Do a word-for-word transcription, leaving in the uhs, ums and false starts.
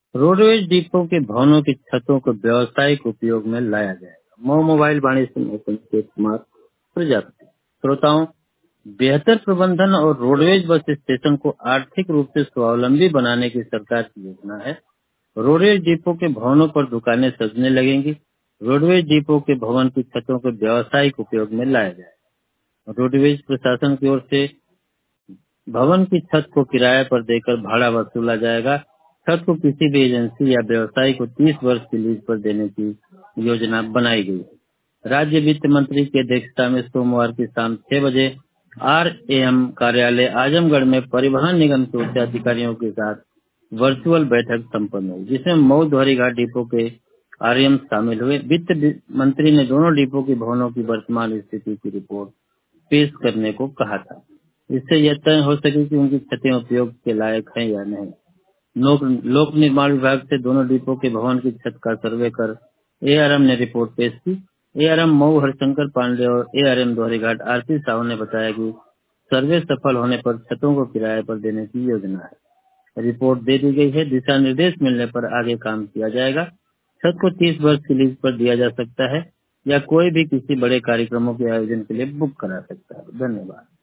Roadways depot के भवनों की छतों को व्यावसायिक उपयोग में लाया जाएगा। मऊ मोबाइल वाणिज्य में संकेत कुमार प्रजापति। श्रोताओं, बेहतर प्रबंधन और रोडवेज बस स्टेशन को आर्थिक रूप से स्वावलंबी बनाने की सरकार की योजना है। रोडवेज डिपो के भवनों पर दुकानें सजने लगेंगी। रोडवेज डिपो के भवन की छतों को व्यावसायिक उपयोग में लाया जाएगा। रोडवेज प्रशासन की ओर से भवन की छत को किराए पर देकर भाड़ा वसूला जाएगा। छत को किसी भी एजेंसी या व्यवसायी को तीस वर्ष की लीज पर देने की योजना बनाई गई है। राज्य वित्त मंत्री की अध्यक्षता में सोमवार की शाम छह बजे आर ए एम कार्यालय आजमगढ़ में परिवहन निगम के उच्च अधिकारियों के साथ वर्चुअल बैठक संपन्न हुई, जिसमें मऊ दोहरीघाट डिपो के आर ए एम शामिल हुए। वित्त मंत्री ने दोनों डिपो की भवनों की वर्तमान स्थिति की रिपोर्ट पेश करने को कहा था। इससे यह तय हो सके कि उनकी छतें उपयोग के लायक हैं या नहीं। लोक, लोक निर्माण विभाग से दोनों डिपो के भवन की छत का सर्वे कर ए आर एम ने रिपोर्ट पेश की। A R M Mau Harishankar Pandey और A R M Dohrighat Aarti Sahu ने बताया कि सर्वे सफल होने पर छतों को किराए पर देने की योजना है। रिपोर्ट दे दी गई है। दिशा निर्देश मिलने पर आगे काम किया जाएगा। छत को तीस वर्ष की लीज पर दिया जा सकता है या कोई भी किसी बड़े कार्यक्रमों के आयोजन के लिए बुक करा सकता है। धन्यवाद।